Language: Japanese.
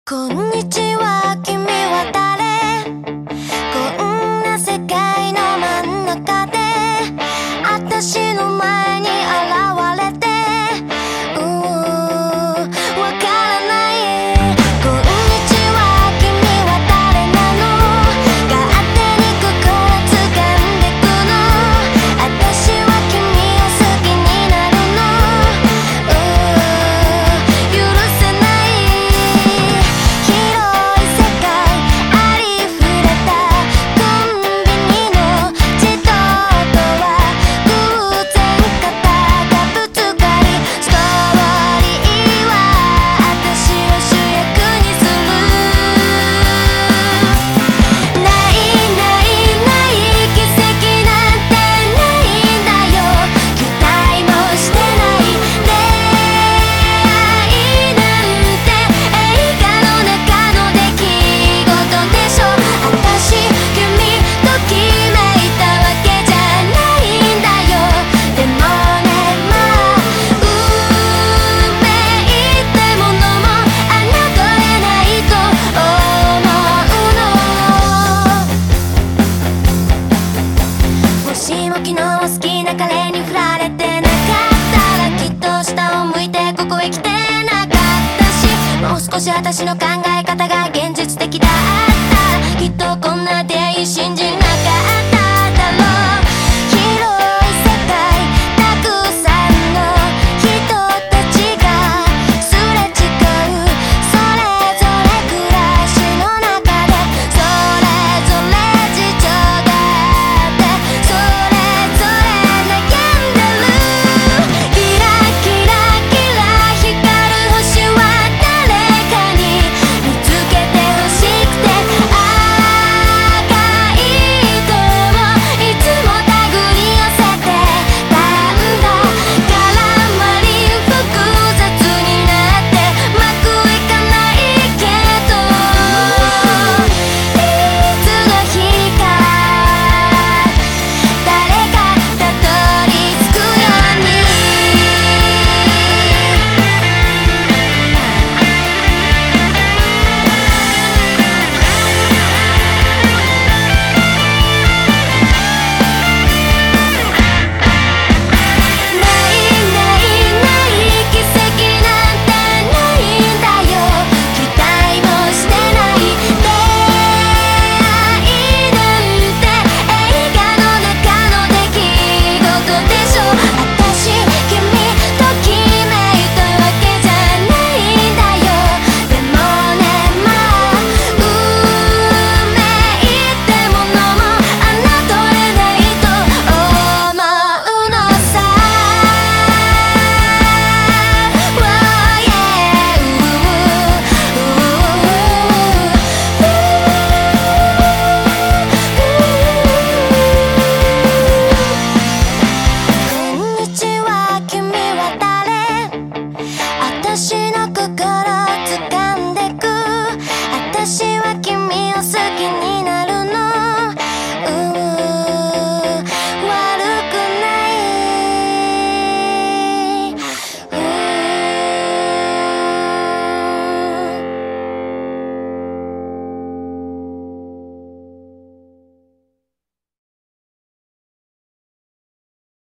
こんにちは、君は誰？こんな世界の真ん中で私の前に現れてわからない。こんにちは、君は誰なの？勝手に心掴んでくの。私は君を好きになるの。許せない。広い世界ありふれたコンビニの自動ドア、偶然肩がぶつかり、ストーリーは私を主役にする。ないないない奇跡なんてないんだよ。期待もしてない恋愛なんて映画の中の出来事でしょ。私君と決めたわけじゃないんだよ。でもね、まあ運命ってものも侮れないと思うの。もしも昨日好きな彼に振られてなかったら、きっと下を向いてここへ来てなかったし、もう少し私の考え方が現実的だったら、きっとこんな出会い信じ